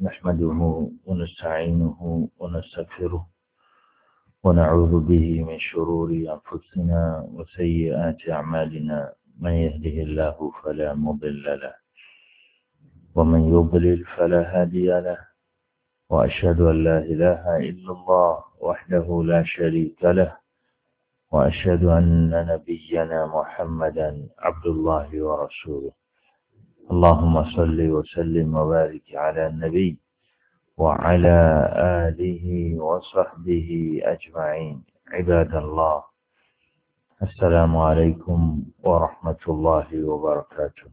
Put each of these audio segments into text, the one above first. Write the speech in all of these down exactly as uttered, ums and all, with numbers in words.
نحمده ونستعينه ونستغفره ونعوذ به من شرور أنفسنا وسيئات أعمالنا. من يهده الله فلا مضل له ومن يضلل فلا هادي له، وأشهد أن لا إله إلا الله وحده لا شريك له، وأشهد أن نبينا محمدا عبد الله ورسوله. اللهم صل وسلم وبارك على النبي وعلى آله وصحبه أجمعين. عباد الله، السلام عليكم ورحمة الله وبركاته.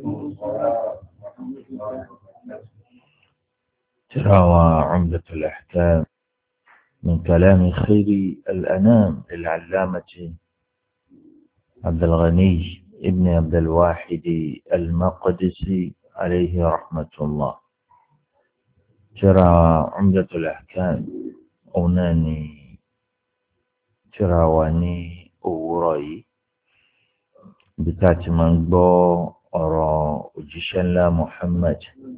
تراوى عمدة الأحكام من كلام خير الأنام للعلامة عبد الغني ابن عبد الواحد المقدسي عليه رحمة الله. ترى عمدة الأحكام أوناني تراواني أوراي بتاعت من بو أرى وجيشن محمد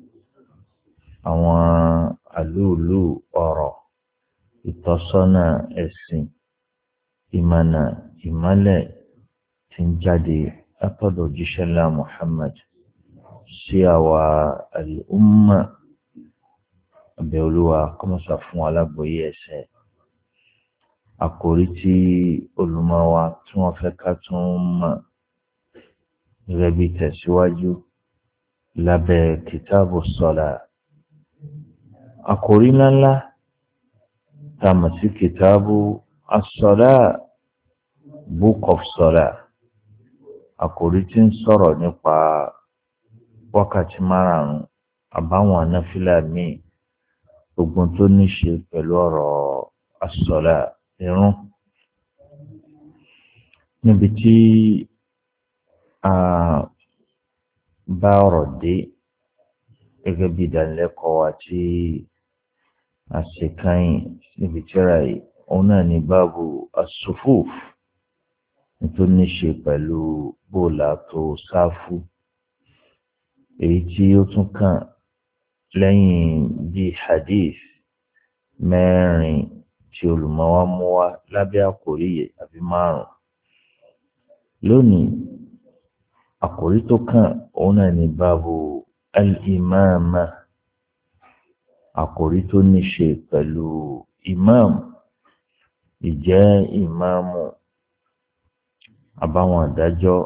àwọn àlúùlù ọ̀rọ̀ ìtọ́sọ́nà ẹ̀sìn ìmọ̀nà ìmọ́lẹ̀ tí ń jáde látọ̀dọ̀ òjíṣẹ́ ńlá Muhammad sí àwa al-umma. Abẹ́ Olúwa kọ́mọ́sà fún alágbòye ẹ̀sẹ̀. Àkòrí tí olùmọ̀ wa tí wọ́n fẹ́ ká tún mọ̀ gẹ́gẹ́ bí tẹ̀síwájú lábẹ́ kìtàbù sọ́lá. Àkòrí ńláńlá tá a mọ̀ sí kìtàbù as-sọ́lá, book of sọ́lá. Àkòrí tí ń sọ̀rọ̀ nípa wákàtí márùn-ún àbáwọn anáfílà míì, gbogbo tó ní ṣe pẹ̀lú ọ̀rọ̀ as-sọ́lá, ìrun. Níbi tí a bá ọ̀rọ̀ dé gẹ́gẹ́ bí ìdánilẹ́kọ̀ọ́ wa tí a ṣe káyìn níbi tíra yìí, òun náà ní báàbù as-sufuf, tó ní ṣe pẹ̀lú bóòlà tó sáfù. Èyí tí ó tún kàn lẹ́yìn bí hadith mẹ́rin tí olùmọ̀ wa mú wá lábẹ́ àkòrí yìí àbí márùn-ún. Lónìí, àkòrí tó kàn òun náà ní báàbù al-imama, àkòrí tó ní ṣe pẹ̀lú imam, ìjẹ́ ìmáàmù àbáwọn àdájọ́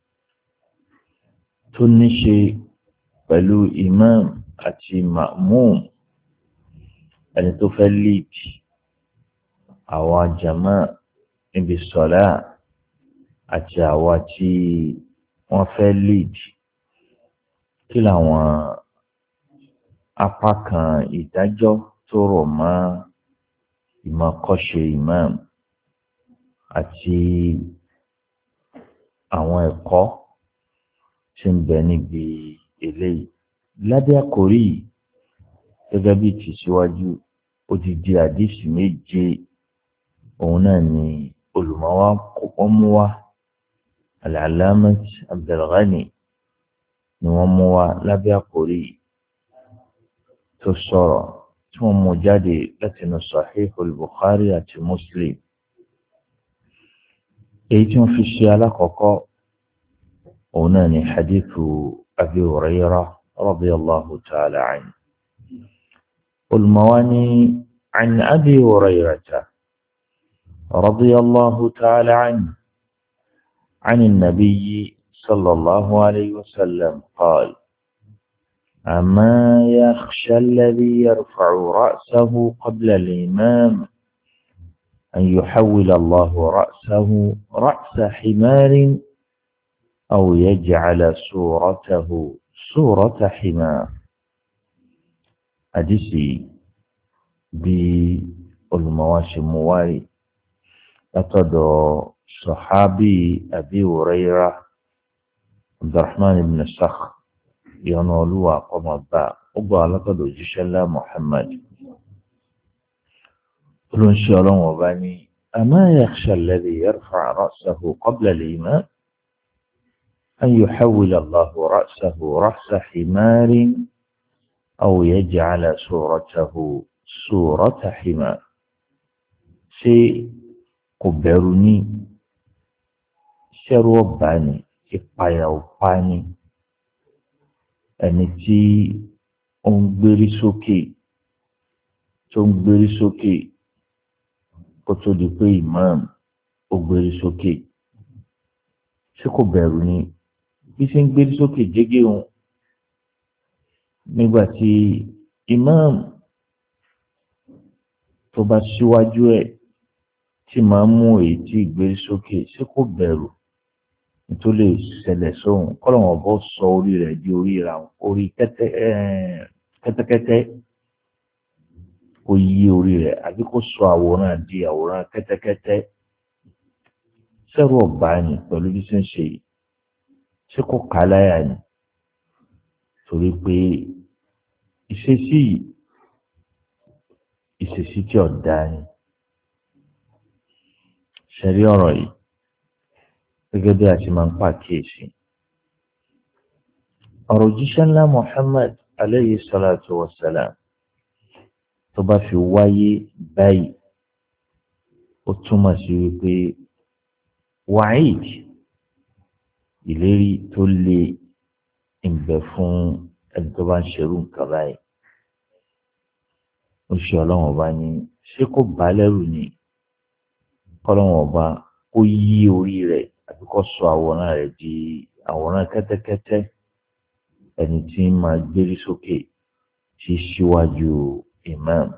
tó ní ṣe pẹ̀lú imam àti ma'mum, ẹni tó fẹ́ lead àwa jama níbi sọ́lá àti àwa tí wọ́n fẹ́ lead. Kí làwọn apá kan ìdájọ́ tó rọ̀ mọ́ ìmọ̀kọ́ṣe imam àti àwọn ẹ̀kọ́ tí ń bẹ níbi eléyìí. Lábẹ́ àkòrí yìí, gẹ́gẹ́ bí ti síwájú, odidi àdísì méje òun náà ni olùmọ̀wá kọ́kọ́ mú wá. Al-Allamah Abdul Ghani ni wọ́n mú wá lábẹ́ àkòrí yìí tó sọ̀rọ̀ tí wọ́n mú jáde látinú Sahihul Bukhari àti Muslim. Èyí tí wọ́n fi ṣe alákọ̀ọ́kọ́ òun náà ni hadithu Abi Hurairah radiyallahu ta'ala anhu. Olùmọ̀wání an Abi Hurairah radiyallahu ta'ala anhu عن النبي صلى الله عليه وسلم قال: أما يخشى الذي يرفع رأسه قبل الإمام أن يحول الله رأسه رأس حمار أو يجعل صورته صورة حمار. أدسي بالمواشي مواري أتدو صحابي أبي هريرة عبد الرحمن بن الصخر ينولوا قم الضاء أبا لقد جيش الله محمد. قلوا إن شاء الله وباني: أما يخشى الذي يرفع رأسه قبل الإمام أن يحول الله رأسه رأس حمار aw yaj'ala suratahu surata himar ṣé kò bẹ̀rù ní ṣẹ́rú ọ̀bá ni ìpayà ọ̀pá ni ẹni tí ó ń gbérí sókè tó ń gbérí sókè kó tó di pé imam ó gbérí sókè ṣé kò bẹ̀rù ni bí ṣe ń gbérí sókè jẹ́gẹ́ òun nígbà tí imam tó bá síwájú ẹ̀ tí máa mú èyí tí ìgbérí sókè ṣé kò bẹ̀rù tó lè ṣẹlẹ̀ sóhun kọ́lọ́wọ́n bọ́ sọ orí rẹ̀ di orí ra orí kẹ́tẹ́kẹ́tẹ́ kó yí orí rẹ̀ àbí kó sọ àwòrán di àwòrán kẹ́tẹ́kẹ́tẹ́ sẹ́rù ọ̀bá ni pẹ̀lú bí ṣe ń ṣe yìí ṣé kò ká láyà ni torí pé ìṣesí ìṣesí tí ọ̀dá ni ṣẹ̀rí ọ̀rọ̀ yìí gẹ́gẹ́ bí a ti máa ń pàkíyèsí ọ̀rọ̀ jíṣẹ́ ńlá Muhammad alayhi salatu wa salam tó bá fi wáyé báyìí ó túmọ̀ sí wípé wa'id ìlérí tó lé ìbẹ̀ fún ẹni tó bá ń ṣerú nǹkan báyìí ó ṣe ọlọ́run ọba ní ṣé kò bá lẹ́rù ni kọ́lọ́run ọba ó yí orí rẹ̀ àbí kó sọ àwòrán rẹ̀ di àwòrán kẹ́tẹ́kẹ́tẹ́ ẹni tí ń máa gbérí sókè tí síwájú imam.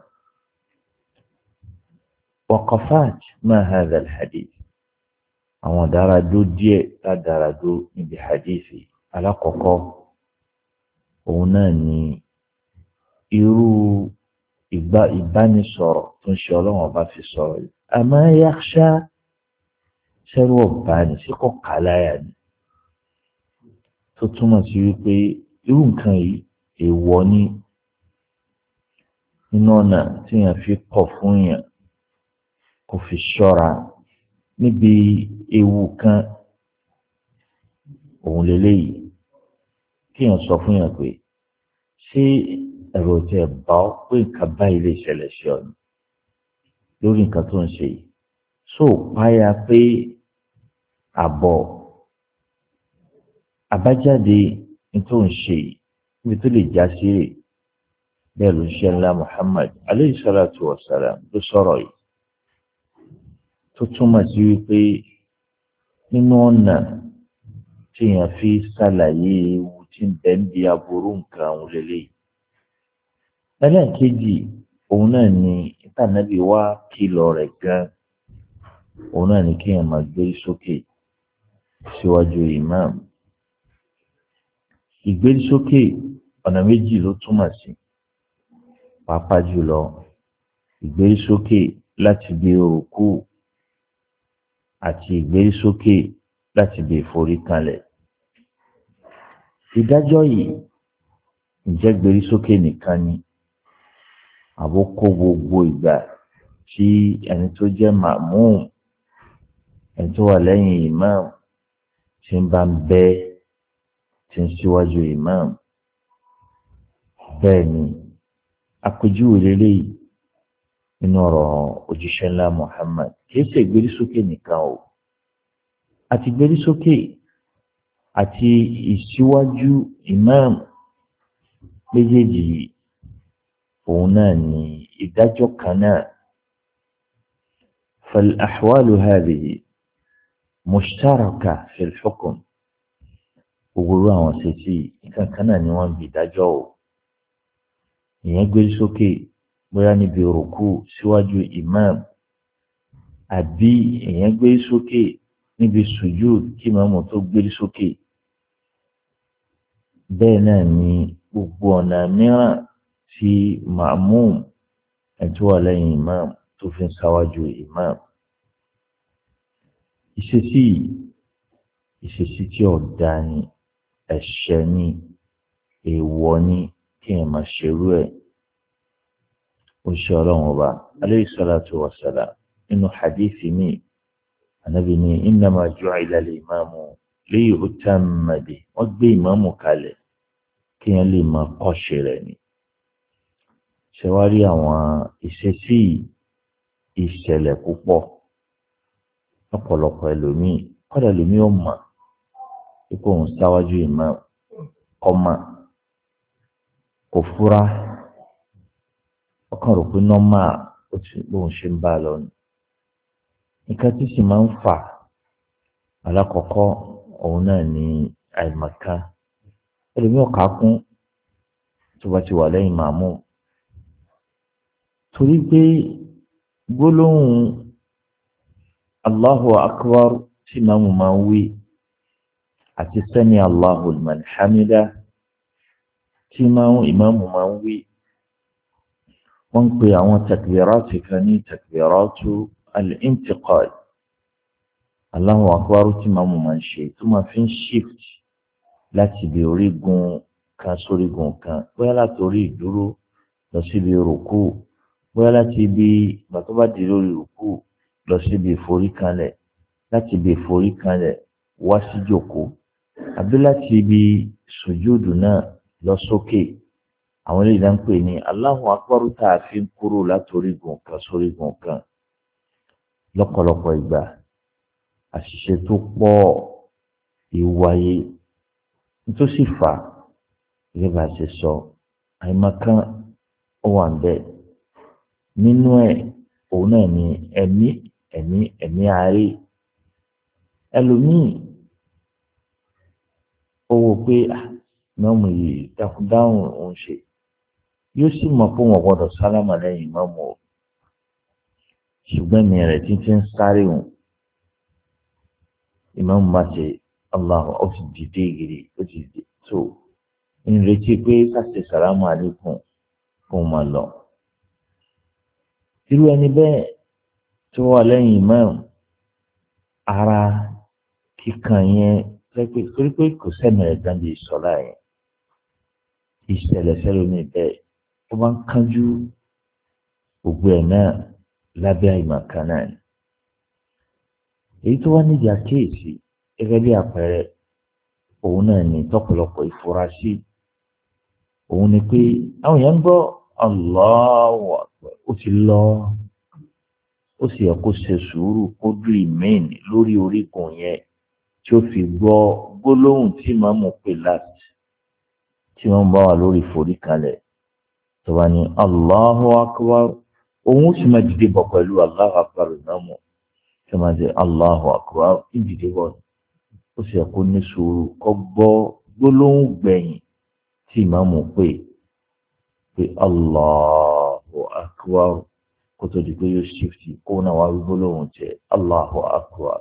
waqafat ma hadha alhadith àwọn dáradó díẹ̀ tá dáradó níbi hadithi alákọ̀ọ́kọ́ òun náà ni irú ìgbà ìbánisọ̀rọ̀ tó ń ṣe ọlọ́run ọba fi sọ̀rọ̀ yìí ama yakhsha ṣẹ́rù ọ̀bá ni sí kò kàláyà ni tó túmọ̀ sí wípé irú nǹkan yìí èèwọ̀ ni nínú ọ̀nà tí èèyàn fi kọ̀ fún èèyàn kò fi ṣọ́ra níbi ewu kan òun lélẹ́yìí kí èèyàn sọ fún èèyàn pé ṣé ẹ̀rọ tẹ̀ bá ọ pé nǹkan báyìí lè ṣẹlẹ̀ sí ọ ni lórí nǹkan tó ń ṣe yìí so páyà pé àbọ̀ àbájáde tó ń ṣe ibi tó lè já sí rè bẹ́ẹ̀ ló ń ṣe ńlá Muhammad alayhi salatu wa salam ló sọ̀rọ̀ yìí tó túmọ̀ sí wípé nínú ọ̀nà tí èèyàn fi ṣàlàyé ewu tí ń bẹ ń bi aburú nǹkan òun lélẹ́yìí ẹlẹ́ẹ̀kejì òun náà ni ìtànàbí wá kìlọ̀ rẹ̀ gan òun náà ni kéèyàn máa gbé sókè síwájú imam ìgbérí sókè ọ̀nà méjì ló túmọ̀ sí pàápàá jùlọ ìgbérí sókè láti bí òkú àti ìgbérí sókè láti bí ìforíkanlẹ̀ ìdájọ́ yìí ǹjẹ́ gbérí sókè nìkan ni àbókò gbogbo ìgbà tí ẹni tó jẹ́ màmúù ẹni tó wà lẹ́yìn imam tí ń bá ń bẹ́ tí ń síwájú imam bẹ́ẹ̀ ni àpèjúwe lélẹ́yìí nínú ọ̀rọ̀ òjíṣẹ́ ńlá Muhammad kìí ṣe ìgbérí sókè nìkan o àti ìgbérí sókè àti ìsíwájú imam méjèèjì òun náà ni ìdájọ́ kan náà فالأحوال هذه مشتركة في الحكم gbogbo àwọn ṣèṣì nǹkan kan náà ni wọ́n ń bi ìdájọ́ o ìyẹn gbérí sókè bóyá níbi òrùkù síwájú imam àbí ìyẹn gbérí sókè níbi sùjúd kí ìmáàmù tó gbérí sókè bẹ́ẹ̀ náà ni gbogbo ọ̀nà mìíràn tí ma'mum ẹ̀tọ́ wà lẹ́yìn imam tó fi ń sáwájú imam ìṣesí ìṣesí tí ọ̀dà ni ẹ̀ṣẹ̀ ni èèwọ̀ ni kí ẹ̀ máa ṣerú ẹ̀ ó ṣe ọlọ́run ọba alayhi salatu wa salam nínú hadithi mi ànábì ní innama ju'ila al-imamu liyu'tamma bihi wọ́n gbé ìmáàmù kalẹ̀ kí ẹ̀ lè máa kọ́ṣe rẹ̀ ni ṣe wá rí àwọn ìṣesí ìṣẹ̀lẹ̀ púpọ̀ ọ̀pọ̀lọpọ̀ ẹlòmíì kọ́dà ẹlòmíì ò mọ̀ ipò òun sáwájú ìmọ̀ ọmọ kò fura ọkàn rò pé nọ́mà ó ti bóun ṣe ń bá a lọ ni nǹkan tí sì máa ń fà alákọ̀ọ́kọ́ òun náà ní àìmọ̀kan ẹlòmíì ọ̀ká kún tó bá ti wà lẹ́yìn màmú torí pé gbólóhùn Allahu akbar tí màmú máa ń wí àti sami Allahu liman hamida tí ìmáàmù máa ń wí wọ́n ń pe àwọn takbiratu kan ní takbiratu al-intiqal Allahu akbar tí màmú máa ń ṣe tó máa fi ń shift láti ibi orígun kan sórígun kan bóyá láti orí ìdúró lọ síbi rùkú bóyá láti ibi ìgbà tó bá di lórí rùkú lọ síbi ìforíkanlẹ̀ láti ibi ìforíkanlẹ̀ wá sí jòkó àbí láti ibi sùjúdù náà lọ sókè àwọn eléyìí náà ń pè ní Allahu akbar tá a fi ń kúrò láti orígun kan sórígun kan lọ́pọ̀lọpọ̀ ìgbà àṣìṣe tó pọ̀ ìwáyé nítòsí fà gẹ́gẹ́ bá a ṣe sọ àìmọ̀kan ó wà ń bẹ nínú ẹ̀ òun náà ní ẹ̀mí ẹ̀mí ẹ̀mí àárẹ̀ ẹlòmíì ó wò pé mọ́mù yìí dáhùn òun ṣe yóò sì mọ̀ pé wọ́n gbọ́dọ̀ sálámà lẹ́yìn mọ́mù o ṣùgbọ́n mi rẹ̀ títí ń sáré òun ìmọ̀mù bá ṣe Allahu ó ti dìde gidi ó ti dìde tó ń retí pé káṣí sàlámù àlékún fún wọn lọ. irú ẹni bẹ́ẹ̀ tó wà lẹ́yìn ìmọ̀mù ara kíkan yẹn torí pé kò sẹ́mi rẹ̀ dán bí ìsọ̀lá yẹn ìṣẹ̀lẹ̀ sẹ́lómi bẹ́ẹ̀ ó máa ń kánjú gbogbo ẹ̀ náà lábẹ́ àìmọ̀kan náà ni. èyí tó wá nídìí àkéèsí gẹ́gẹ́ bí àpẹẹrẹ òun náà ní tọ́pọ̀lọpọ̀ ìfurasí òun ni pé àwọn èèyàn ń gbọ́ Allahu Akbar ó ti lọ ó sì yẹ kó ṣe sùúrù kó dùn ìmẹ́ìn lórí orígun yẹn tí ó fi gbọ́ gbólóhùn tí màmú pè láti tí wọ́n bá wà lórí ìforíkalẹ̀ tó bá ní Allahu akbar òun sì máa dìde bọ̀ pẹ̀lú Allahu akbar ìmáàmù tí wọ́n máa jẹ́ Allahu akbar ìdìde bọ̀ ó sì yẹ kó ní sùúrù kó gbọ́ gbólóhùn gbẹ̀yìn tí ìmáàmù pè pé Allahu akbar kó tó di pé yóò ṣífì kó náà wá gbólóhùn jẹ́ Allahu akbar.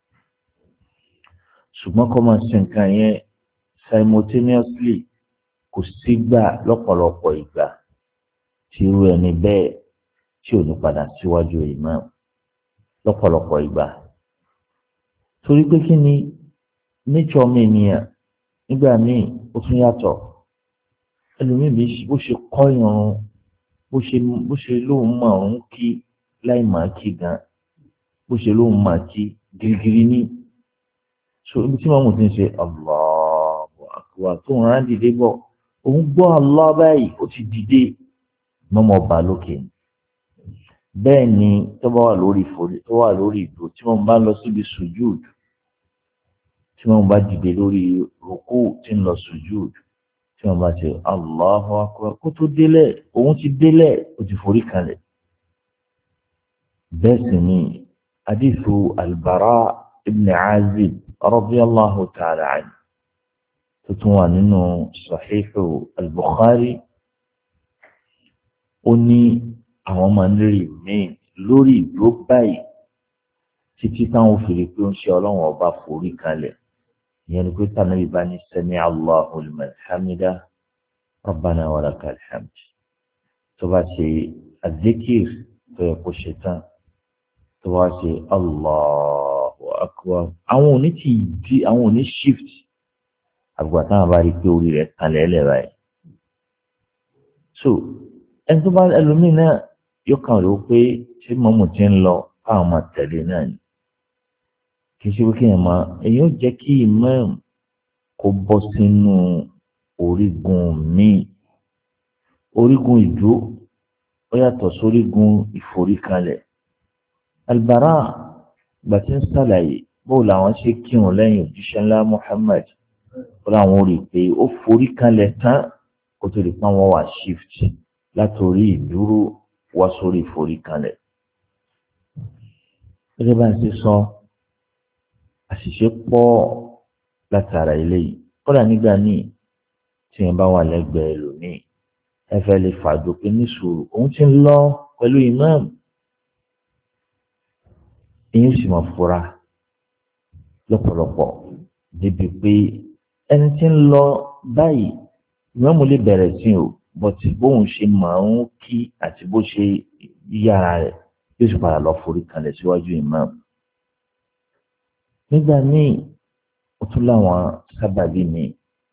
ṣùgbọ́n kọ́ máa ṣe nǹkan yẹn simultaneously kò sígbà lọ́pọ̀lọpọ̀ ìgbà tí irú ẹni bẹ́ẹ̀ tí ò ní padà síwájú ìmọ̀ lọ́pọ̀lọpọ̀ ìgbà. torí pé kí ni nature ọmọ ènìyàn nígbà míì ó tún yàtọ̀ ẹlòmíì bí bó ṣe kọ́ ìrun bó ṣe bó ṣe lóun mọ̀ ọ́n kí láì máa kí gan bó ṣe lóun máa kí girigiri ní. so ibi tí màmú ti ń ṣe Allahu akbar tó ń rán dìde bọ̀ òun gbọ́ Allah báyìí ó ti dìde mọ́mọ́ ọba lókè ni. bẹ́ẹ̀ ni tó bá wà lórí ìfòrí tó wà lórí ìdó tí wọ́n bá lọ síbi sùjúd tí wọ́n bá dìde lórí rùkú tí ń lọ sùjúd tí wọ́n bá ṣe Allahu akbar kó tó délẹ̀ òun ti délẹ̀ ó ti forí kalẹ̀. bẹ́ẹ̀ sì ni hadithu al-Bara ibn Azib radiyallahu ta'ala anhu tuntun wà nínú Sahihu al-Bukhari ó ní àwọn máa ń rí mí lórí ìdúró báyìí títí táwọn fèrè pé ó ń ṣe ọlọ́run ọba forí kalẹ̀ ìyẹn ni pé tànàbí bá ní sami Allahu liman hamida rabbana wa lakal hamd tó bá ṣe azikir tó yẹ kó ṣe tán tó bá ṣe Allahu akbar àwọn òní ti di àwọn òní shift àgbà táwọn bá rí pé orí rẹ̀ kalẹ̀ ẹlẹ́ báyìí. so ẹni tó bá ẹlòmíì náà yóò kàn rí o pé ṣé mọ́mù ti ń lọ káwọn máa tẹ̀lé náà ni kì í ṣe pé kéèyàn máa èyàn ó jẹ́ kí imam kó bọ́ sínú orígun míì orígun ìdó ó yàtọ̀ sórígun ìforíkanlẹ̀. Al-Bara gbàtí ń sàlàyé bó làwọn ṣe kírun lẹ́yìn òjíṣẹ́ ńlá Muhammad ó láwọn rí i pé ó foríkanlẹ̀ tán kó tó di pa wọn wà shift látòrí ìdúró wá sórí ìforíkanlẹ̀. gẹ́gẹ́ bá ń ṣe sọ àṣìṣe pọ̀ látara eléyìí kódà nígbà míì tí yẹn bá wà lẹ́gbẹ̀ẹ́ ẹlòmíì ẹ fẹ́ lè fàdókè ní sùúrù òun ti ń lọ pẹ̀lú ìmáàmù ìyẹn sì máa fura lọ́pọ̀lọpọ̀ débi pé ẹni tí ń lọ báyìí ìmáàmù lè bẹ̀rẹ̀ sí o bọ́tí bóun ṣe máa ń kí àti bó ṣe yára rẹ̀ yóò sì padà lọ forí kalẹ̀ síwájú ìmáàmù. nígbà míì ó tún láwọn sábàbí míì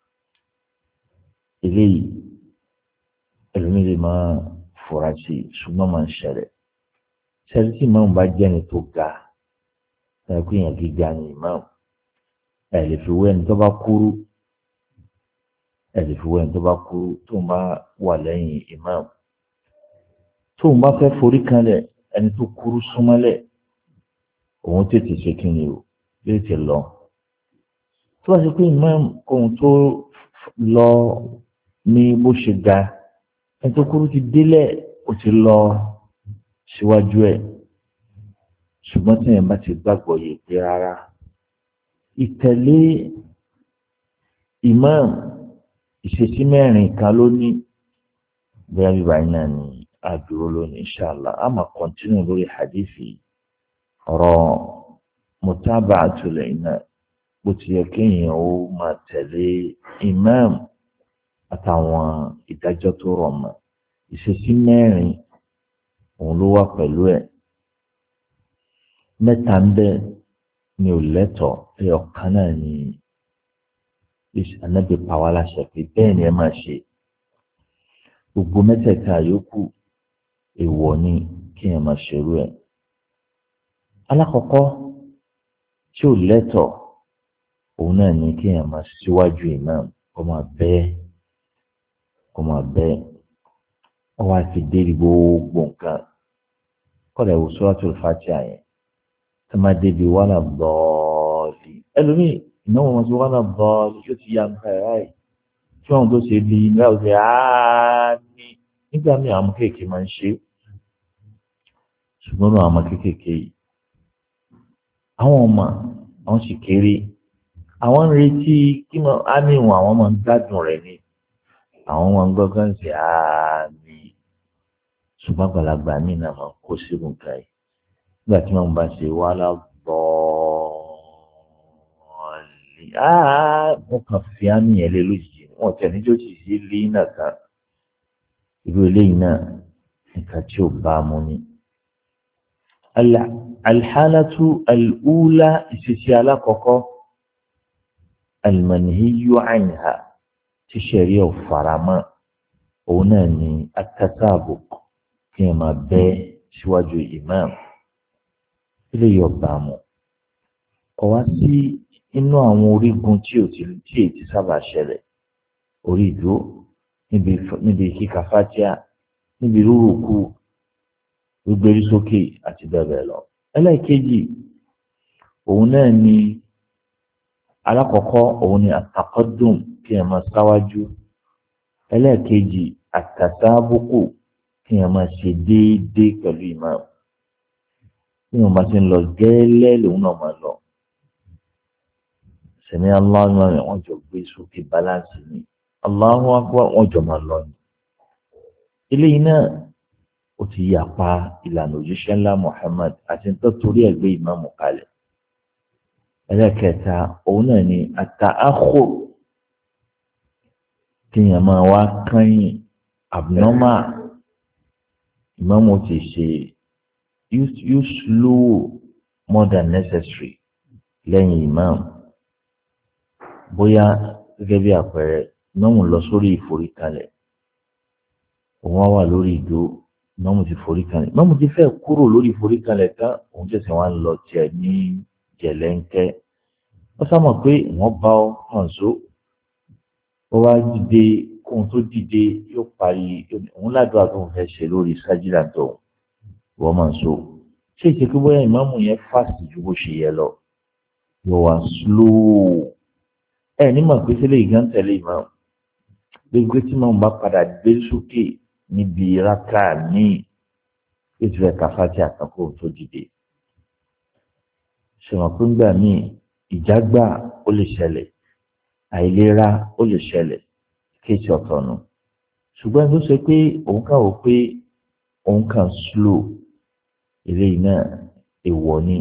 eléyìí ẹlòmíì lè máa fura sí i ṣùgbọ́n máa ń ṣẹlẹ̀ ṣẹlẹ̀ tí ìmáàmù bá jẹ́ ẹni tó ga ẹ̀ pé èèyàn gíga ni ìmáàmù ẹ̀ lè fi wé ẹni tó bá kúrú ẹ̀ lè fi wé ẹni tó bá kúrú tó ń bá wà lẹ́yìn ìmáàmù tó ń bá fẹ́ forí kalẹ̀ ẹni tó kúrú súnmọ́lẹ̀ òun tètè ṣe kí ni o yóò ti lọ tó bá ṣe pé ìmáàmù ohun tó lọ ní bó ṣe ga ẹni tó kúrú ti délẹ̀ ó ti lọ síwájú ẹ̀ ṣùgbọ́n tí èèyàn bá ti gbàgbọ́ yìí pé rárá ìtẹ̀lé ìmáàmù ìṣesí mẹ́rin kan ló ní bóyá bíbá yìí náà ni àdúró lónìí inṣàlá a máa kọ́ntínú lórí hadithi ọ̀rọ̀ mutaba'atul imam bó ti yẹ kéèyàn ó máa tẹ̀lé ìmáàmù àtàwọn ìdájọ́ tó rọ̀ mọ́ ìṣesí mẹ́rin òun ló wà pẹ̀lú ẹ̀ mẹ́ta ń bẹ ni ò lẹ́tọ̀ọ́ ẹ̀ ọ̀kan náà ni Ànábì pa wá láṣẹ pé bẹ́ẹ̀ ni ẹ máa ṣe gbogbo mẹ́tẹ̀ẹ̀ta yòókù èèwọ̀ ni kí ẹ máa ṣerú ẹ̀. alákọ̀ọ́kọ́ tí ò lẹ́tọ̀ọ́ òun náà ni kí ẹ máa síwájú imam kó máa bẹ́ẹ̀ kó máa bẹ́ẹ̀ wọ́n wá fi dérí gbogbo nǹkan kọ́lá ìwò Suratul Fatiha yẹn tó máa débi wàhálà bọ́ọ̀lì ẹlòmíì ìnáwó wọn ti wàhálà bọ́ọ̀lì yóò ti yá nǹkan ẹ̀ ráì tí wọn tó ṣe bí nígbà tó ṣe áání nígbà míì àwọn kéèké máa ń ṣe ṣùgbọ́n àwọn ọmọ kéékèèké yìí àwọn ọmọ àwọn sì kéré àwọn ń retí kí wọn á ní ìwọn àwọn máa ń gbádùn rẹ̀ ni àwọn máa ń gbọ́ngàn sí àmì ṣùgbọ́n àgbàlagbà míì náà máa ń kó sínú nǹkan yìí nígbà tí wọn bá ṣe wàhálà bọ́ọ̀lì áá wọn kàn fi àmì yẹn lé lójijì wọn tẹ̀ níjọ́ sì sí lé náà kan irú eléyìí náà nǹkan tí ò bá a mú ni. alḥalatu al'ula ìṣesí alákọ̀ọ́kọ́ almanhiyu anha tí sẹ̀rí ò faramọ́ òun náà ni atasabuq kí ẹ máa bẹ́ síwájú imam ilé yọba mu kò wá sí inú àwọn orígun tí ò ti tí èyí ti sábà ṣẹlẹ̀ orí ìdúró níbi níbi kíka fátíà níbi rúrùkú gbígbérí sókè àti bẹ́ẹ̀ bẹ́ẹ̀ lọ. ẹlẹ́ẹ̀kejì òun náà ni alákọ̀ọ́kọ́ òun ni àtàkọ́dùn kí ẹ máa sáwájú ẹlẹ́ẹ̀kejì àtàtàbùkù kí ẹ máa ṣe déédéé pẹ̀lú ìmáàmù bí wọn bá ti ń lọ gẹ́lẹ́ lòun náà máa lọ sẹ̀mí aláwọ̀ rẹ̀ wọ́n jọ gbé sókè báláǹsì ni Allahu akbar wọ́n jọ máa lọ ni eléyìí náà ó ti yapa ìlànà òjíṣẹ́ ńlá Muhammad àti tó torí ẹ̀ gbé ìmáàmù kalẹ̀. ẹlẹ́kẹta òun náà ni àtàáhù kéèyàn máa wá kányìn abnormal ìmáàmù ti ṣe you slow more than necessary lẹ́yìn ìmáàmù bóyá gẹ́gẹ́ bí àpẹẹrẹ ìmáàmù lọ sórí ìforíkalẹ̀ òun á wà lórí ìdó ìmáàmù ti foríkalẹ̀ ìmáàmù ti fẹ́ kúrò lórí ìforíkalẹ̀ tán òun tẹ̀sán wá ń lọ tiẹ̀ ní jẹ̀lẹ́ńkẹ́ wọ́n sábà pé wọ́n bá ọ hàn só ó wá dìde kóhun tó dìde yóò parí òun ládùúgbà tó ń fẹ́ ṣe lórí sájìlá tó wọ́n máa ń so ṣé ìṣe pé bóyá ìmáàmù yẹn fásitì ju bó ṣe yẹ lọ yóò wá slow ẹ nímọ̀ pé sílẹ̀ ìgbà ń tẹ̀lé ìmáàmù gbégbé tí màmú bá padà gbé sókè níbi rákà ní ètò ẹ̀ka fati àkàkọ́ tó dìde ṣèwọ̀n pé ńgbà míì ìjágbá ó lè ṣẹlẹ̀ àìlera ó lè ṣẹlẹ̀ kéèsì ọ̀tọ̀nù ṣùgbọ́n tó ṣe pé òun kà wò pé òun kàn slow eléyìí náà èèwọ̀ ni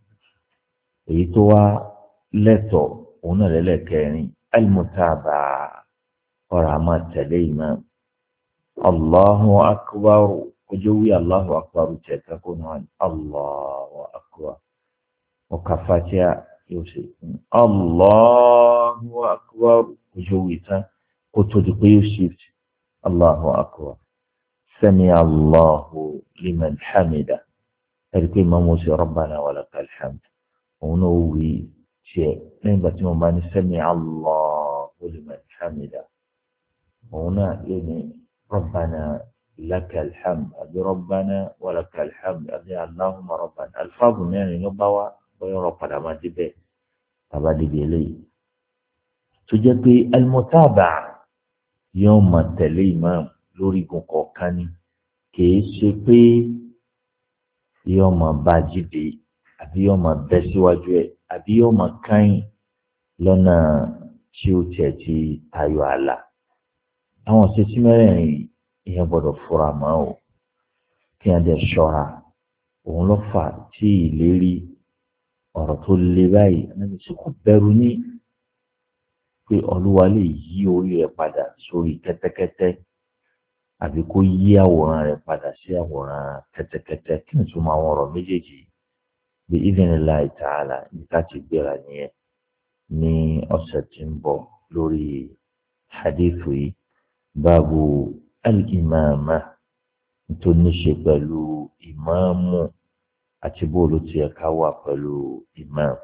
èyí tó wá lẹ́tọ̀ọ́ òun náà lẹ́lẹ́kẹrin alimutaba ọ̀rọ̀ àmọ́ tẹ̀lé ìmọ̀ Allahu akbar ojú wí Allahu akbar tẹ̀ka kó náà Allahu akbar ọkà fatia yóò ṣe Allahu akbar ojú wí tán kó tó di pé yóò shift Allahu akbar sami Allahu liman hamida ẹ̀rí pé ìmọ̀ mo ṣe rabbana walakal hamd òun náà wí tiẹ̀ lẹ́yìn ìgbà tí mo bá ní sami Allahu liman hamida òun náà yóò ní rabbana lakal hamd àbí rabbana walakal hamd àbí allahumma rabbana alifáàbù mẹ́rin ló bá wá bóyá ọ̀rọ̀ padà máa débẹ̀ tàbá débi eléyìí tó jẹ́ pé alimọ̀tàbà yóò máa tẹ̀lé imam lórí igun kọ̀ọ̀kan ni kìí ṣe pé yóò máa bá jíde àbí yóò máa bẹ́ síwájú ẹ̀ àbí yóò máa káyìn lọ́nà tí ó tiẹ̀ ti tayọ ààlà àwọn ṣẹ́sí mẹ́rẹ̀ẹ̀rin ìyẹn gbọ́dọ̀ fura mọ́ o kí wọ́n dẹ̀ ṣọ́ra òun ló fà tí ìlérí ọ̀rọ̀ tó le báyìí ẹni tí kò bẹ̀rù ní pé Olúwa lè yí orí rẹ̀ padà sórí kẹ́tẹ́kẹ́tẹ́ àbí kó yí àwòrán rẹ̀ padà sí àwòrán kẹ́tẹ́kẹ́tẹ́ kí ni tó máa wọ̀rọ̀ méjèèjì bí idhnillahi ta'ala níta ti gbéra nìyẹn ní ọ̀sẹ̀ tí ń bọ̀ lórí hadithu yìí báàbù al-imama tó ní ṣe pẹ̀lú ìmáàmù àti bóòlù tí ẹ̀ka wà pẹ̀lú ìmáàmù.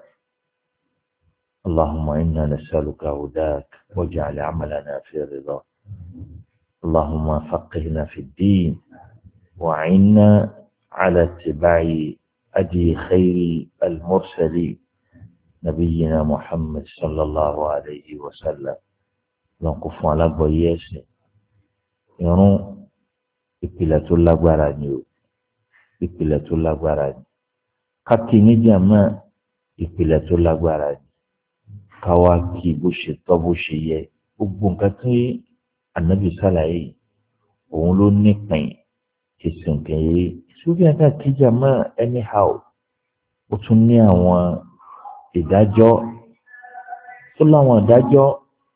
اللهم إنا نسألك هداك واجعل عملنا في رضاك اللهم فقهنا في الدين وعنا على اتباع أدي خير المرسلين نبينا محمد صلى الله عليه وسلم لنقف على بياسه irun ìpìlẹ̀ tó lágbára ni o ìpìlẹ̀ tó lágbára ni káàkiri ní jàmá ìpìlẹ̀ tó lágbára ni káwá kí bó ṣe tọ́ bó ṣe yẹ gbogbo nǹkan tí ànábì sàlàyé òun ló nípìn ìsìnkè yìí ṣùgbọ́n ẹ̀ka kí jàmá anyhow ó tún ní àwọn ìdájọ́ ó láwọn ìdájọ́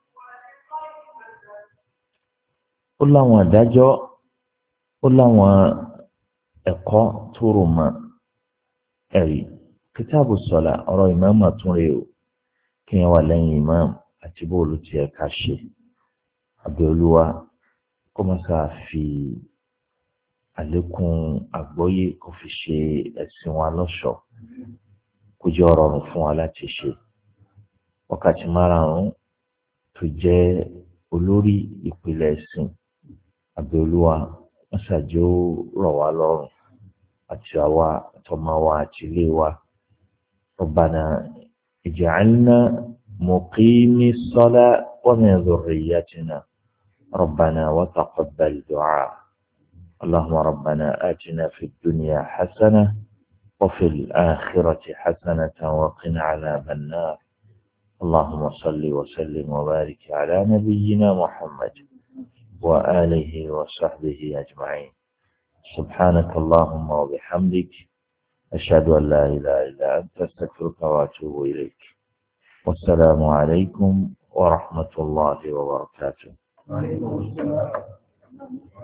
ó láwọn ìdájọ́ ó láwọn ẹ̀kọ́ tó rò mọ́ ẹ̀rí kìtàbù sọ̀lá ọ̀rọ̀ ìmáàmù àtúnrè o kí wọ́n wà lẹ́yìn ìmáàmù àti bóòlù tí ẹ ká ṣe àbẹ̀olúwa kó má sáà fi àlékún àgbọ́yé kó fi ṣe ẹ̀sìn wa lọ́ṣọ̀ọ́ kó jẹ́ ọ̀rọ̀ ọ̀rùn fún wa láti ṣe wákàtí márùn-ún tó jẹ́ olórí ìpìlẹ̀ ẹ̀sìn àbẹ̀olúwa wọ́n ṣàjò rọ̀ wá lọ́rùn àti àwa àtọmọ wa àti ilé wa Rabbana ij'alna muqimi s-salat wa min dhurriyyatina Rabbana wa taqabbal du'a Allahumma Rabbana atina fid dunya hasanah wa fil akhirati hasanatan wa qina 'adhaban nar Allahumma salli wa sallim wa barik 'ala nabiyyina Muhammad وآله وصحبه أجمعين سبحانك اللهم وبحمدك أشهد أن لا إله إلا أنت أستغفرك وأتوب إليك والسلام عليكم ورحمة الله وبركاته.